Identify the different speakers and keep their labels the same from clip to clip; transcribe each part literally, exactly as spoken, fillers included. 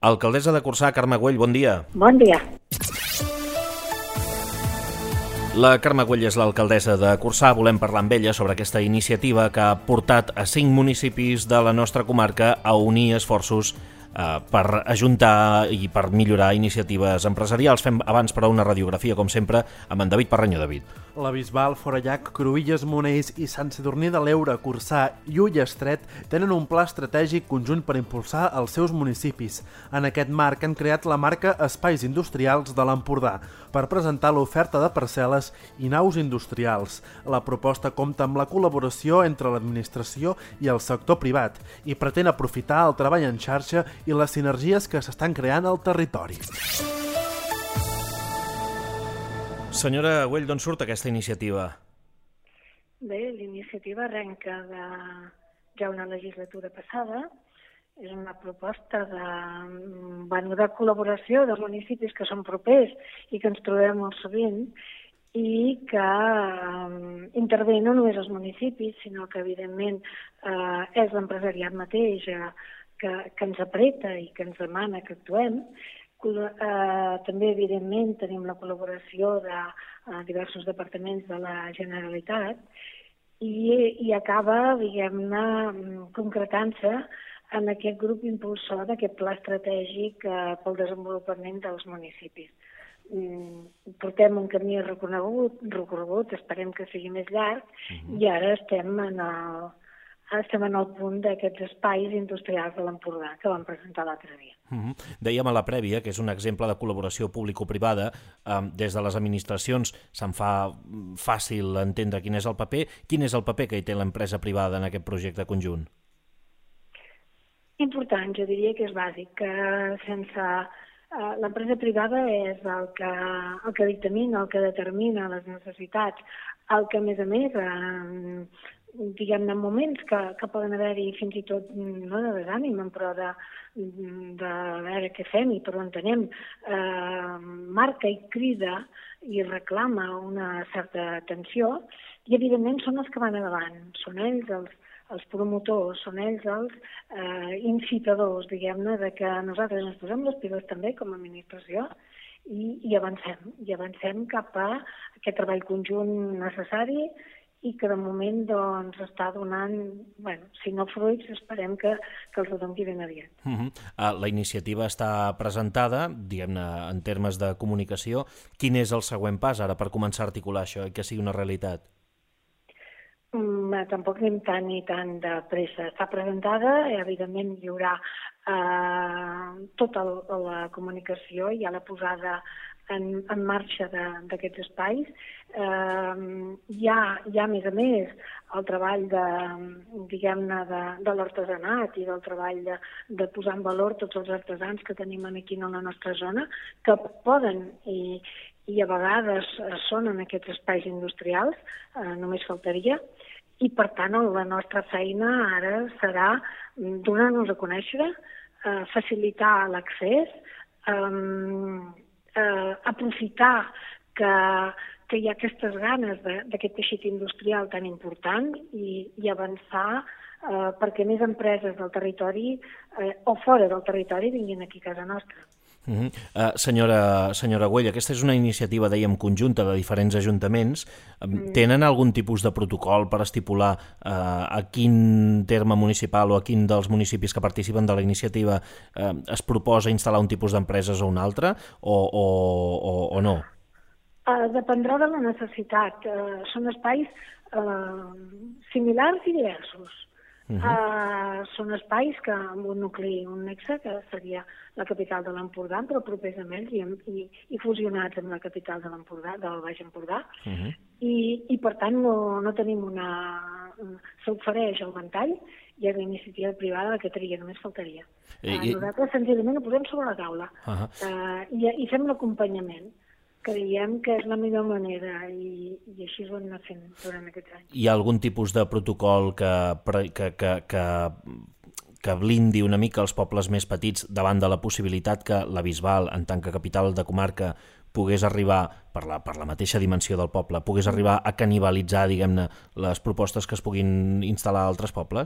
Speaker 1: Alcaldessa de Corçà, Carme Güell, bon dia.
Speaker 2: Bon dia.
Speaker 1: La Carme Güell és l'alcaldessa de Corçà. Volem parlar amb ella sobre aquesta iniciativa que ha portat a cinc municipis de la nostra comarca a unir esforços eh, per ajuntar i per millorar iniciatives empresarials. Fem abans, però, una radiografia, com sempre, amb en David Parreño. David.
Speaker 3: La Bisbal, Forallac, Cruïlles, Monells i Sant Sadurní de l'Eure, Corçà i Ullastret tenen un pla estratègic conjunt per impulsar els seus municipis. En aquest marc han creat la marca Espais Industrials de l'Empordà per presentar l'oferta de parcel·les i naus industrials. La proposta compta amb la col·laboració entre l'administració i el sector privat i pretén aprofitar el treball en xarxa i les sinergies que s'estan creant al territori.
Speaker 1: Senyora Güell, d'on surt aquesta iniciativa?
Speaker 2: Bé, l'iniciativa arrenca de ja una legislatura passada. És una proposta de, bueno, de col·laboració de municipis que són propers i que ens trobem molt sovint i que eh, intervé no només els municipis, sinó que evidentment eh, és l'empresariat mateix eh, que, que ens apreta i que ens demana que actuem. Uh, també, evidentment, tenim la col·laboració de uh, diversos departaments de la Generalitat i, i acaba, diguem-ne, concretant-se en aquest grup impulsor d'aquest pla estratègic uh, pel desenvolupament dels municipis. Um, portem un camí recorregut, recorregut, esperem que sigui més llarg, uh-huh. i ara estem en el... estem en el punt d'aquests espais industrials de l'Empordà que vam presentar l'altre dia.
Speaker 1: Uh-huh. Dèiem a la prèvia que és un exemple de col·laboració público-privada. Um, des de les administracions se'n fa fàcil entendre quin és el paper. Quin és el paper que hi té l'empresa privada en aquest projecte conjunt?
Speaker 2: Important, jo diria que és bàsic, que sense... Uh, l'empresa privada és el que, el que dictamina, el que determina les necessitats, el que, a més a més, uh, diguem-ne, en moments que, que poden haver-hi fins i tot, no de desànim, però de, de veure què fem i per on anem, eh, marca i crida i reclama una certa atenció i, evidentment, són els que van endavant. Són ells els, els promotors, són ells els eh, incitadors, diguem-ne, de que nosaltres ens posem les piles també com a administració i, i avancem, i avancem cap a aquest treball conjunt necessari i que de moment doncs, està donant, bueno, si no fruits, esperem que, que els doni ben aviat.
Speaker 1: Uh-huh. uh, la iniciativa està presentada, diguem-ne, en termes de comunicació. Quin és el següent pas ara per començar a articular això i que sigui una realitat?
Speaker 2: Mm, tampoc anem tant ni tant de pressa. Està presentada, evidentment hi haurà eh, tota la comunicació, hi ha la posada en, en marxa d'aquests espais. Eh, hi, ha, hi ha, a més a més, el treball de, diguem-ne, de, de l'artesanat i del treball de, de posar en valor tots els artesans que tenim aquí a la nostra zona, que poden i, i a vegades són en aquests espais industrials, eh, només faltaria, i per tant la nostra feina ara serà donar-nos a conèixer, eh, facilitar l'accés, eh, eh, aprofitar que, que hi ha aquestes ganes d'aquest teixit industrial tan important i, i avançar eh, perquè més empreses del territori eh, o fora del territori vinguin aquí a casa nostra.
Speaker 1: Uh-huh. uh, senyora, senyora Güell, aquesta és una iniciativa, dèiem, conjunta de diferents ajuntaments. Mm. Tenen algun tipus de protocol per estipular uh, a quin terme municipal o a quin dels municipis que participen de la iniciativa uh, es proposa instal·lar un tipus d'empreses o un altre, o, o, o, o no?
Speaker 2: Uh, dependrà de la necessitat. Uh, són espais uh, similars i diversos. Uh-huh. Uh, són espais que amb un nucli, un nexe, que seria la capital de l'Empordà, però propers a ells i, i, i fusionats amb la capital de l'Empordà, del Baix Empordà, uh-huh. I, i per tant no, no tenim una... s'ofereix el ventall i és la iniciativa privada la que tria, només faltaria. I, uh, nosaltres senzillament ho posem sobre la taula uh-huh. uh, i, i fem l'acompanyament. Creiem que és la millor manera i, i així ho hem anat fent durant aquests anys.
Speaker 1: Hi ha algun tipus de protocol que, que, que, que, que blindi una mica els pobles més petits davant de la possibilitat que la Bisbal, en tant que capital de comarca, pogués arribar, per la, per la mateixa dimensió del poble, pogués arribar a canibalitzar, diguem-ne, les propostes que es puguin instal·lar a altres pobles?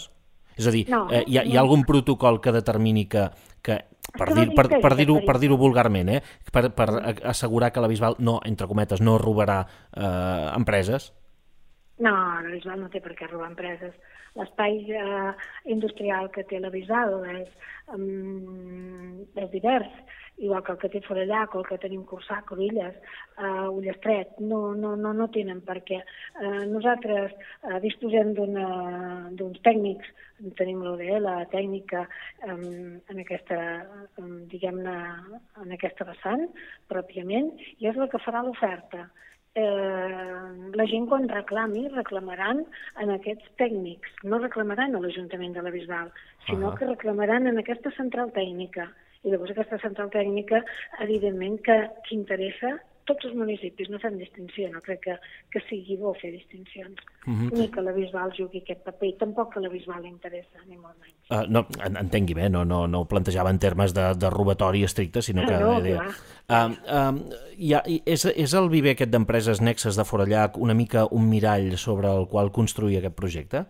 Speaker 1: És a dir,
Speaker 2: No,
Speaker 1: eh, hi, ha, hi ha
Speaker 2: no.
Speaker 1: algun protocol que determini que, que per
Speaker 2: que no
Speaker 1: dir- per,
Speaker 2: existeix
Speaker 1: per dir-ho
Speaker 2: aquest
Speaker 1: per dir-ho
Speaker 2: perill.
Speaker 1: vulgarment, eh, per, per assegurar que la Bisbal no, entre cometes, no robarà eh, empreses?
Speaker 2: No, la Bisbal no té per què robar empreses. L'espai eh, industrial que té la Bisbal és, um, és divers, igual que el que té Forallac o el que tenim Corçà, Cruïlles, uh, Ullastret, no, no, no, no tenen per què. Uh, nosaltres uh, disposem d'uns tècnics, tenim l'O D L, la tècnica um, en aquesta, um, diguem-ne, en aquesta vessant, pròpiament, i és la que farà l'oferta. Eh, la gent quan reclami reclamaran en aquests tècnics, no reclamaran a l'Ajuntament de la Bisbal, sinó
Speaker 1: Ah.
Speaker 2: que reclamaran en aquesta central tècnica. I llavors aquesta central tècnica, evidentment que, que interessa tots els municipis, no fem distinció, no crec que, que sigui bo fer distincions.
Speaker 1: Mhm.
Speaker 2: Ni que la Bisbal jugui aquest paper, i tampoc que la Bisbal li interessa, ni molt menys.
Speaker 1: Uh, no, en- entengui bé, no, no, no ho plantejava en termes de, de robatori estricte, sinó que...
Speaker 2: No,
Speaker 1: deia,
Speaker 2: clar.
Speaker 1: uh, uh, hi ha, i és, és el viver aquest d'empreses nexes de Forallac una mica un mirall sobre el qual construir aquest projecte?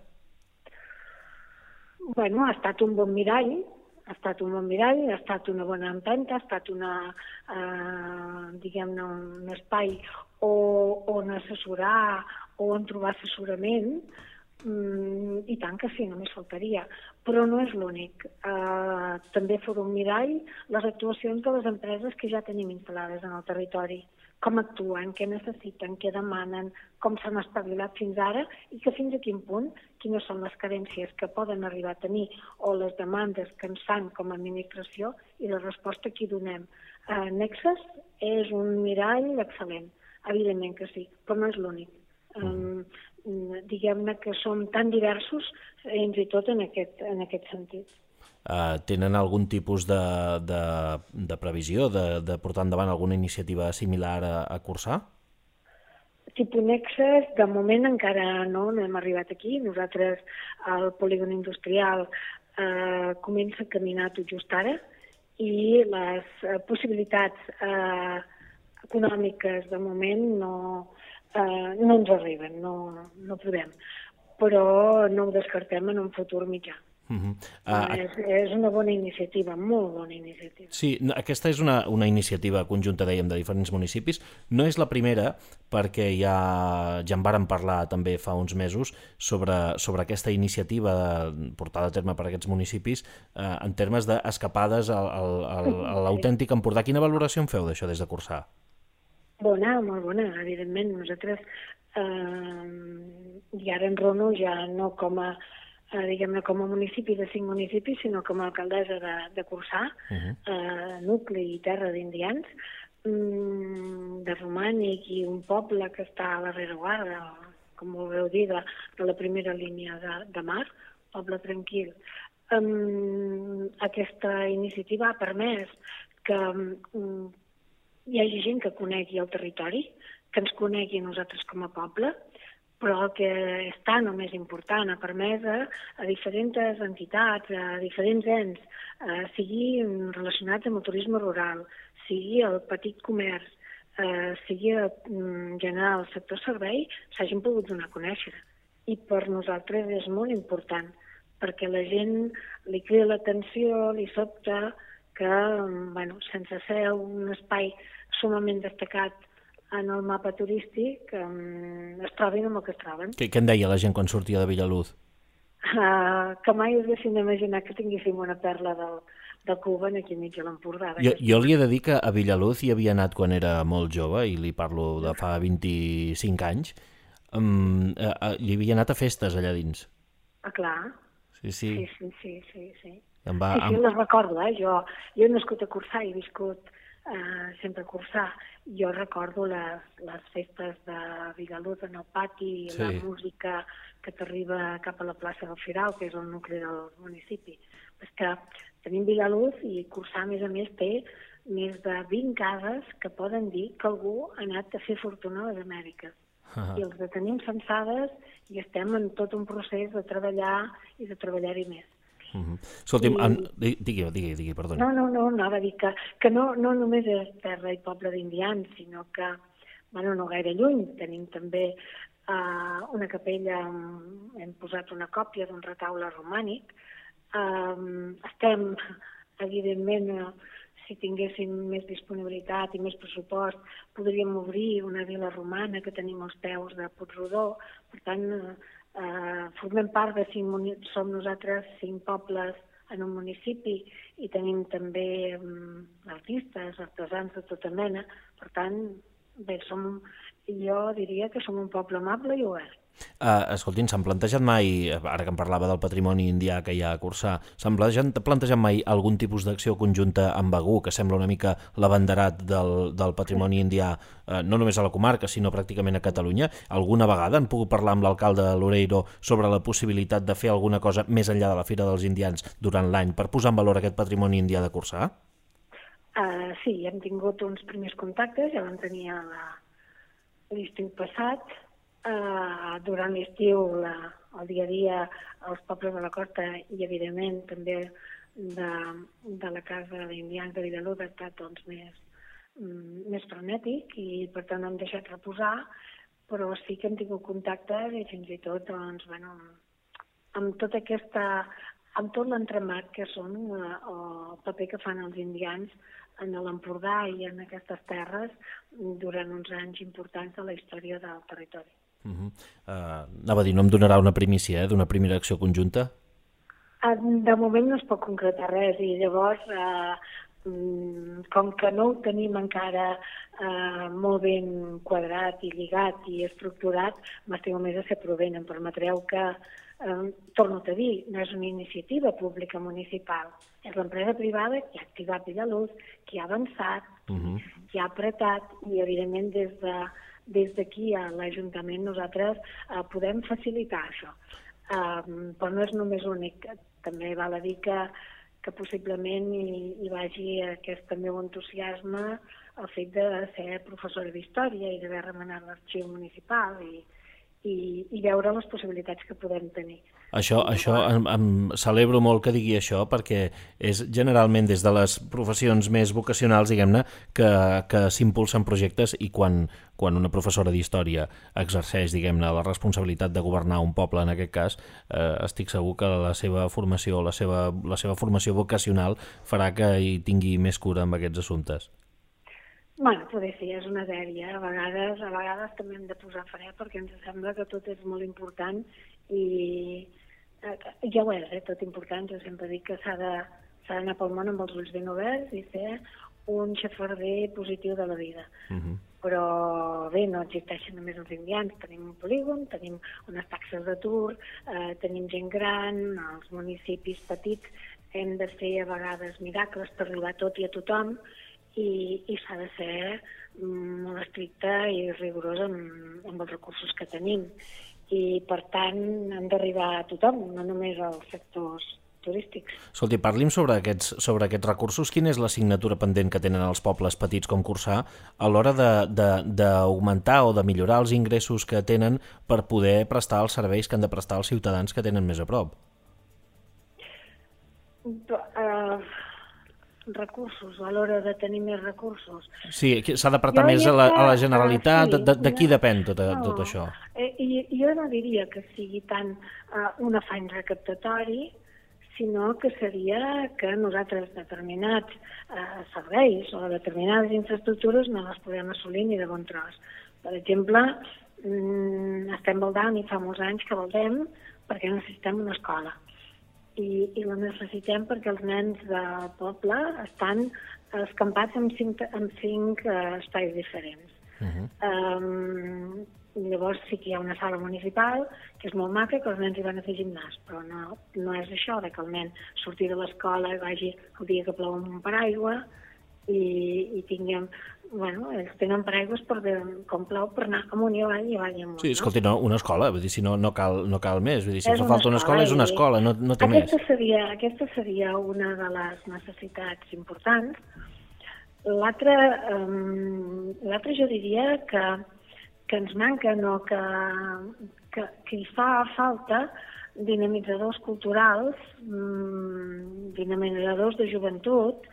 Speaker 2: Bueno, ha estat un bon mirall, ha estat un bon mirall, ha estat una bona empenta, ha estat una, eh, diguem-ne, un espai o, on assessorar o on trobar assessorament, mm, i tant que sí, només faltaria. Però no és l'únic. Eh, també farà un mirall les actuacions de les empreses que ja tenim instal·lades en el territori. Com actuen, què necessiten, què demanen, com s'han espavilat fins ara i que fins a quin punt, quines són les carències que poden arribar a tenir o les demandes que ens fan com a administració i la resposta que hi donem. Eh, Nexes és un mirall excel·lent, evidentment que sí, però no és l'únic. Um, diguem-ne que som tan diversos fins i tot en aquest, en aquest sentit.
Speaker 1: Uh, tenen algun tipus de, de, de previsió de, de portar endavant alguna iniciativa similar a, a Corçà?
Speaker 2: Tipus Nexes, de moment encara no, no hem arribat aquí. Nosaltres, el polígon industrial eh, comença a caminar tot just ara i les eh, possibilitats eh, econòmiques de moment no, eh, no ens arriben, no, no podem. Però no ho descartem en un futur mitjà.
Speaker 1: Uh -huh. uh,
Speaker 2: és, és una bona iniciativa, molt bona iniciativa.
Speaker 1: Sí, no, aquesta és una, una iniciativa conjunta, dèiem, de diferents municipis. No és la primera, perquè ja, ja en vàrem parlar també fa uns mesos sobre, sobre aquesta iniciativa portada a terme per aquests municipis eh, en termes d'escapades al, al, al, a l'autèntic Empordà. Quina valoració en feu d'això des de Corçà?
Speaker 2: Bona, molt bona, evidentment. Nosaltres, eh, i ara en Rono ja no com a Eh, diguem-ne, com a municipi de cinc municipis, sinó com a alcaldessa de, de Corçà, uh -huh. eh, nucli i terra d'indians, mm, de romànic i un poble que està a la rereguarda, com vulgueu dir, de, de la primera línia de, de mar, poble tranquil. Um, aquesta iniciativa ha permès que um, hi hagi gent que conegui el territori, que ens conegui a nosaltres com a poble, però el que és tan o més important, ha permès a, a diferents entitats, a diferents ens, eh, sigui relacionats amb el turisme rural, sigui el petit comerç, eh, sigui en general el sector servei, s'hagin pogut donar a conèixer. I per nosaltres és molt important, perquè la gent li crida l'atenció, li sobta que, bueno, sense ser un espai sumament destacat en el mapa turístic, um, es trobin amb el que es troben.
Speaker 1: Què, què en deia la gent quan sortia de Villaluz?
Speaker 2: Uh, que mai us deixin d'imaginar que tinguéssim una perla del, del Cuban aquí mig a l'Empordà.
Speaker 1: Jo, jo li he de dir que a Villaluz hi havia anat quan era molt jove, i li parlo de fa vint-i-cinc anys, um, uh, uh, hi havia anat a festes allà dins.
Speaker 2: Ah, clar.
Speaker 1: Sí, sí.
Speaker 2: Sí, sí, sí, sí. sí.
Speaker 1: Em va,
Speaker 2: sí, sí,
Speaker 1: em...
Speaker 2: les recordo, eh? Jo, jo he nascut a Corçà i he viscut Uh, sempre a Corçà. Jo recordo les, les festes de Villaluz en el pati, sí. La música que t'arriba cap a la plaça del Firal, que és el nucli del municipi. És que tenim Villaluz i Corçà, a més a més, té més de vint cases que poden dir que algú ha anat a fer fortuna a les Amèriques. Uh-huh. I els de tenim censades i estem en tot un procés de treballar i de treballar-hi més.
Speaker 1: Uh-huh. Escolti'm, I... en... digui, digui, digui, perdoni.
Speaker 2: No, no, no, anava a dir que, que no, no només és terra i poble d'indians, sinó que, bueno, no gaire lluny, tenim també uh, una capella, um, hem posat una còpia d'un retaule romànic. Um, estem, evidentment, uh, si tinguéssim més disponibilitat i més pressupost, podríem obrir una vila romana que tenim als peus de Puigrodó. Per tant, eh, formem part de cinc, som nosaltres cinc pobles en un municipi i tenim també um, artistes, artesans de tota mena. Per tant, bé, som, jo diria que som un poble amable i obert.
Speaker 1: Uh, escoltin, s'han plantejat mai, ara que em parlava del patrimoni indià que hi ha a Corçà, s'han plantejat, plantejat mai algun tipus d'acció conjunta amb Begur, que sembla una mica l'abanderat del, del patrimoni indià, uh, no només a la comarca, sinó pràcticament a Catalunya? Alguna vegada han pogut parlar amb l'alcalde de Loureiro sobre la possibilitat de fer alguna cosa més enllà de la Fira dels Indians durant l'any per posar en valor aquest patrimoni indià de Corçà?
Speaker 2: Uh, sí, hem tingut uns primers contactes, ja vam tenir l'estiu passat. Uh, durant l'estiu, el dia a dia, els pobles de la costa i, evidentment, també de, de la casa d'indians de Vilalú ha estat doncs, més, més frenètic i, per tant, hem deixat reposar, però sí que hem tingut contactes i fins i tot, doncs, bueno, amb tota aquesta, amb tot l'entremat que són uh, el paper que fan els indians en l'Empordà i en aquestes terres durant uns anys importants de la història del territori.
Speaker 1: Uh -huh. uh, anava a dir, no em donarà una primícia eh, d'una primera acció conjunta?
Speaker 2: De moment no es pot concretar res i llavors, eh, com que no ho tenim encara eh, molt ben quadrat i lligat i estructurat, m'estimo més a ser prudent. Em permetreu que, eh, torno a dir, no és una iniciativa pública municipal, és l'empresa privada que ha activat Vilaluz, que ha avançat, uh -huh. que ha apretat i, evidentment, des de Des d'aquí a l'Ajuntament nosaltres eh, podem facilitar això. Eh, però no és només únic. També val a dir que, que possiblement hi, hi vagi aquest meu entusiasme el fet de ser professora d'història i d'haver remenat l'arxiu municipal i, i, i veure les possibilitats que podem tenir.
Speaker 1: Això, això em, em celebro molt que digui això, perquè és generalment des de les professions més vocacionals, diguem-ne, que, que s'impulsen projectes i quan, quan una professora d'història exerceix, diguem-ne, la responsabilitat de governar un poble, en aquest cas, eh, estic segur que la seva formació, la seva, la seva formació vocacional farà que hi tingui més cura amb aquests assumptes.
Speaker 2: Bueno, poder ser, és una dèria. A vegades, a vegades també hem de posar fre perquè ens sembla que tot és molt important i ja ho és, eh, tot important. Jo sempre dic que s'ha d'anar pel món amb els ulls ben oberts i ser un xafarder positiu de la vida. Uh -huh. Però bé, no existeixen només els indians, tenim un polígon, tenim unes taxes d'atur, eh, tenim gent gran, els municipis petits hem de fer a vegades miracles per arribar a tot i a tothom i, i s'ha de ser molt estricte i rigorós amb, amb els recursos que tenim. I, per tant, hem d'arribar a tothom, no només als sectors turístics.
Speaker 1: Escolti, parli'm sobre aquests, sobre aquests recursos. Quina és l'assignatura pendent que tenen els pobles petits com Corçà a l'hora d'augmentar o de millorar els ingressos que tenen per poder prestar els serveis que han de prestar els ciutadans que tenen més a prop?
Speaker 2: Uh, recursos, a l'hora de tenir més recursos.
Speaker 1: Sí, s'ha d'apretar més a la, a la Generalitat, uh, sí, de, de qui no, depèn tot, no, tot això?
Speaker 2: Eh, jo no diria que sigui tant uh, un afany recaptatori, sinó que seria que nosaltres determinats eh, serveis o determinades infraestructures no les podem assolir ni de bon tros. Per exemple, mmm, estem baldant i fa molts anys que baldem perquè necessitem una escola. I, i la necessitem perquè els nens del poble estan escampats en cinc, en cinc uh, espais diferents. Uh-huh. um, Llavors sí que hi ha una sala municipal que és molt maca, que els nens hi van a fer gimnàs, però no, no és això de que el nen surti de l'escola i vagi el dia que plou amb un paraigua i, i tinguem... Bueno, ells tenen paraigües per, com plou per anar amunt i avall i avall i amunt.
Speaker 1: Sí, escolti, no, una escola, vull dir, si no, no, cal, no cal més, vull dir, si fa falta una escola és una escola, no, no té
Speaker 2: aquesta
Speaker 1: més.
Speaker 2: Seria, aquesta seria una de les necessitats importants. L'altra, um, l'altra jo diria que que ens manquen o que, que, que hi fa falta dinamitzadors culturals, mmm, dinamitzadors de joventut,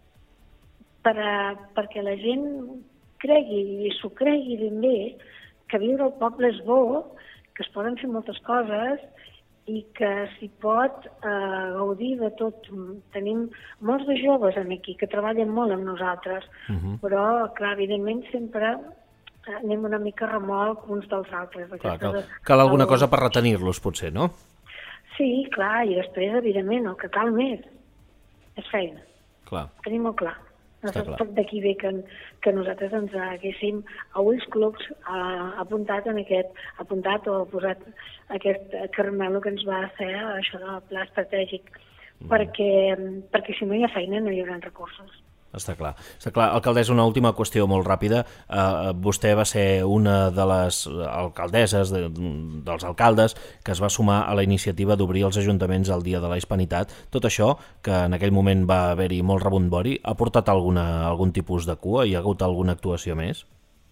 Speaker 2: per a, perquè la gent cregui i s'ho cregui ben bé que que viure al poble és bo, que es poden fer moltes coses i que s'hi pot eh, gaudir de tot. Tenim molts de joves aquí que treballen molt amb nosaltres, uh-huh. però, clar, evidentment sempre anem una mica remolc uns dels altres.
Speaker 1: Clar, cal, cal alguna cosa per retenir-los, potser, no?
Speaker 2: Sí, clar, i després, evidentment, el que cal més és feina.
Speaker 1: Clar.
Speaker 2: Tenim molt clar. D'aquí ve que, que nosaltres ens haguéssim a ulls clucs eh, apuntat en aquest, apuntat o posat aquest caramelo que ens va fer això del pla estratègic, mm. perquè, perquè si no hi ha feina no hi haurà recursos.
Speaker 1: Està clar. Està clar. Alcaldessa, una última qüestió molt ràpida. Uh, vostè va ser una de les alcaldesses, de, dels alcaldes, que es va sumar a la iniciativa d'obrir els ajuntaments el Dia de la Hispanitat. Tot això, que en aquell moment va haver-hi molt rebombori, ha portat alguna, algun tipus de cua? Hi ha hagut alguna actuació més?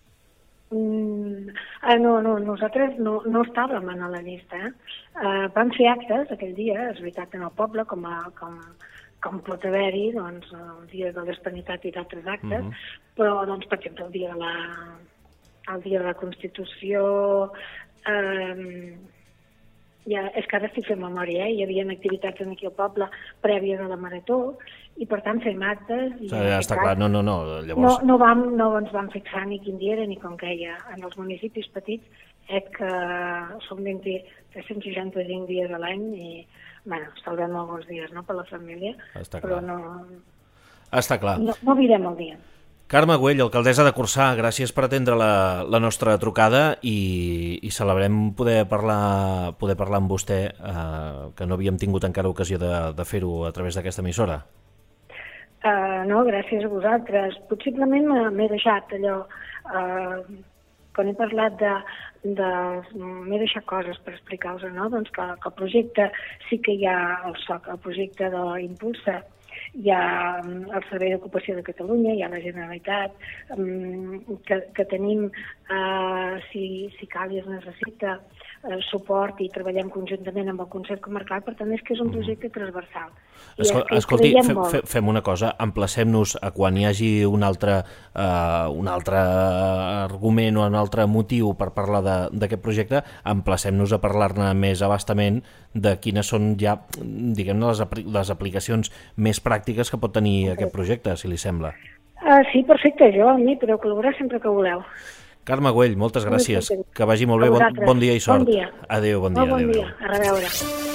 Speaker 2: Mm, ah, no, no, nosaltres no, no estàvem a la llista. Eh? Uh, vam fer actes aquell dia, és veritat, en el poble, com a... Com... com pot haver-hi doncs, el dia de la hispanitat i d'altres actes, uh-huh. però, doncs, per exemple, el dia de la, el dia de la Constitució, eh, ja, és que ara estic fent memòria, eh? Hi havia activitats aquí al poble prèvies a la Marató, i per tant fem actes... I
Speaker 1: ja està clar, no, no, no,
Speaker 2: llavors... No, no, vam, no ens vam fixar ni quin dia era ni com queia. En els municipis petits és que som tres-cents seixanta-cinc dies a l'any i bueno, salvem alguns dies, no?, per la família,
Speaker 1: Està
Speaker 2: però
Speaker 1: clar.
Speaker 2: no...
Speaker 1: Està clar.
Speaker 2: No, no mirem el dia.
Speaker 1: Carme Güell, alcaldessa de Corçà, gràcies per atendre la, la nostra trucada i, i celebrem poder parlar, poder parlar amb vostè, eh, que no havíem tingut encara ocasió de, de fer-ho a través d'aquesta emissora.
Speaker 2: Uh, no, gràcies a vosaltres. Possiblement m'he deixat allò... Uh, quan he parlat de... de m'he deixat coses per explicar-vos, no? Doncs que, que el projecte sí que hi ha el soc, el projecte de l'Impulsa, hi ha el Servei d'Ocupació de Catalunya, hi ha la Generalitat, que, que tenim, eh, si, si cal i es necessita, eh, suport i treballem conjuntament amb el Consell Comarcal, per tant és que és un projecte transversal.
Speaker 1: Escol Escolti, fem, fem una cosa, emplacem-nos a quan hi hagi un altre, uh, un altre argument o un altre motiu per parlar d'aquest projecte, emplacem-nos a parlar-ne més abastament de quines són ja, diguem-ne, les, apl les aplicacions més pràctiques que pot tenir aquest projecte, si li sembla.
Speaker 2: Uh, sí, perfecte, jo amb mi podeu col·laborar sempre que voleu.
Speaker 1: Carme Güell, moltes gràcies. Que vagi molt bé, bon, bon dia i sort.
Speaker 2: Bon dia.
Speaker 1: Adéu, bon dia.
Speaker 2: Bon
Speaker 1: adéu.
Speaker 2: dia, a reveure.